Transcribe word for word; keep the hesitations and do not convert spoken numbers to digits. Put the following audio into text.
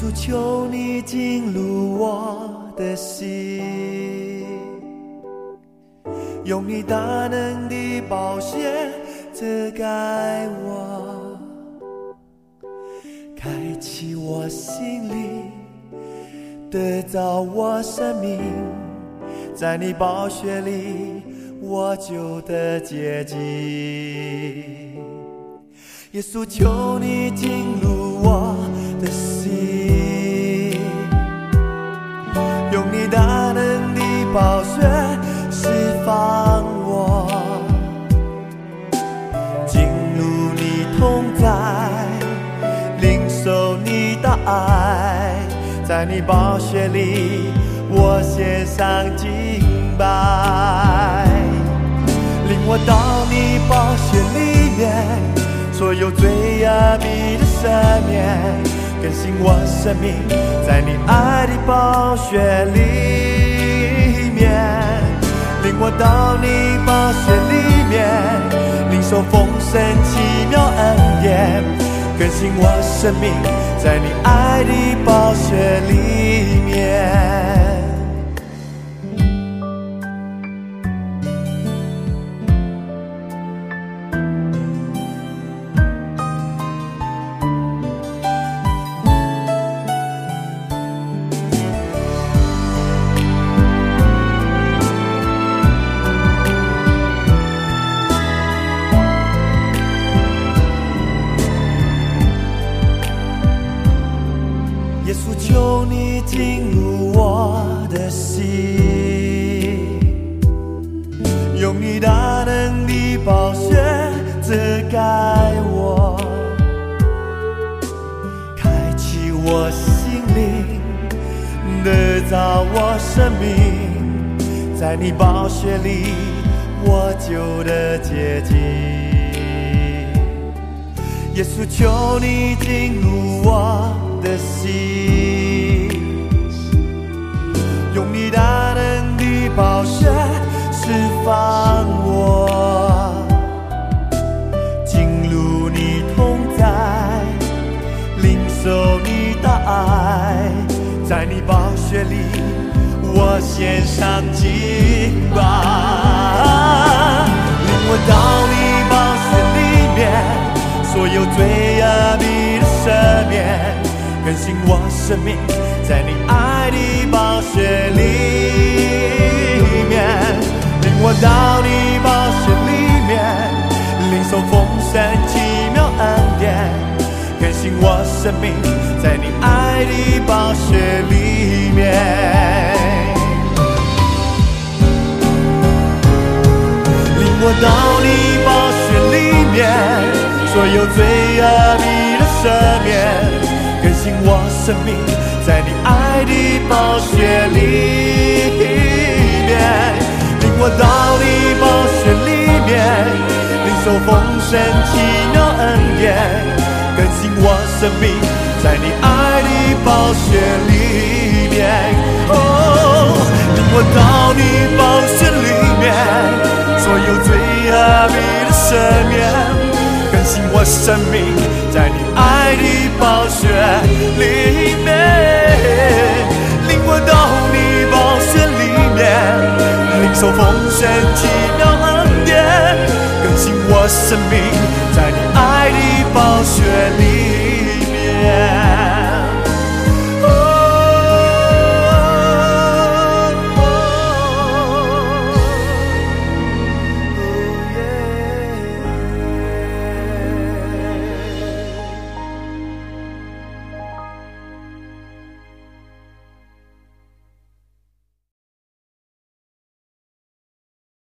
稣，求你进入我的心，用你大能的宝血遮盖我，开启我心灵，得着我生命，在你宝血里我就得洁净。耶稣，求你进入我的心，用你大能的宝血释放我，进入你同在，领受你的爱，在你宝血里我献上敬拜，领我到你宝血里面，所有罪恶必的赦免，更新我生命，在你爱的宝血里面，领我到你宝血里面，领受丰盛奇妙恩典，更新我生命，在你爱的宝血里面。求你进入我的心，用你大能的宝血遮盖我，开启我心灵，得着我生命，在你宝血里我就得洁净。耶稣，求你进入我的心，用你大能的宝血释放我，进入你同在，领受你的爱，在你宝血里我献上敬拜，领我到你宝血里面，所有罪恶必的赦免，更新我生命，在你爱的宝血里面，领我到你宝血里面，领受丰盛奇妙恩典，更新我生命，在你爱的宝血里面，领我到你宝血里面，所有罪恶必的赦免，更新我生命，在你爱的宝血里面，领我到你宝血里面，领受丰盛奇妙恩典，更新我生命，在你爱的宝血里面，哦，领我到你宝血里面，所有罪恶必的赦免，更新我生命，在你爱的宝血里面，领我到你宝血里面，领受丰盛奇妙恩典，更新我生命，